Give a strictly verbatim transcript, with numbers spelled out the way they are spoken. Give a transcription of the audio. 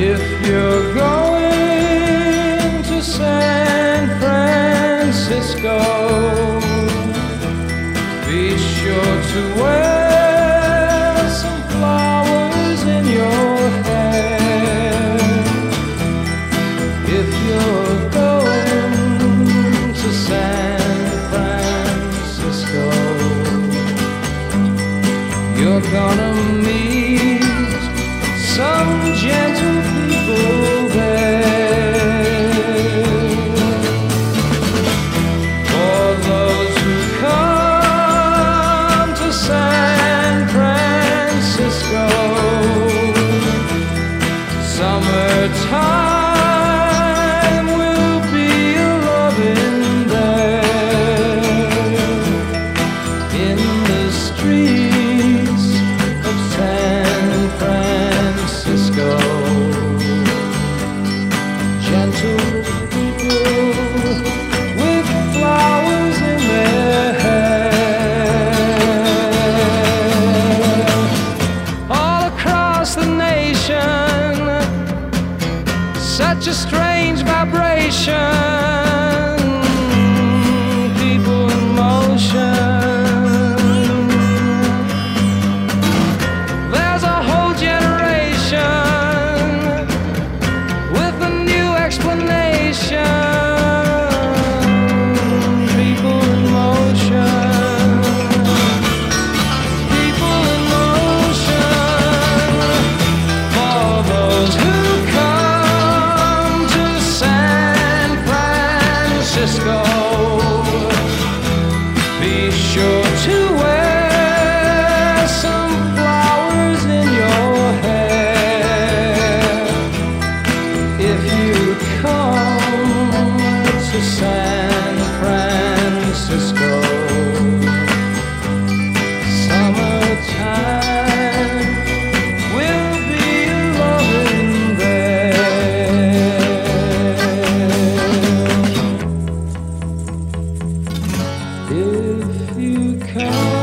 If you're going to San Francisco, be sure to wear some flowers in your hair. If you're going to San Francisco, you're gonna meet some gentle people there. For those who come to San Francisco, summertime will be a loving there. In the streets of San Francisco, gentle people with flowers in their hair. All across the nation, such a strange vibration, people in motion. There's a whole generation with a new explanation. People in motion, people in motion. For those who come to San Francisco, be sure to wear some flowers in your hair. If you come to San Francisco, summertime will be loving there. If you come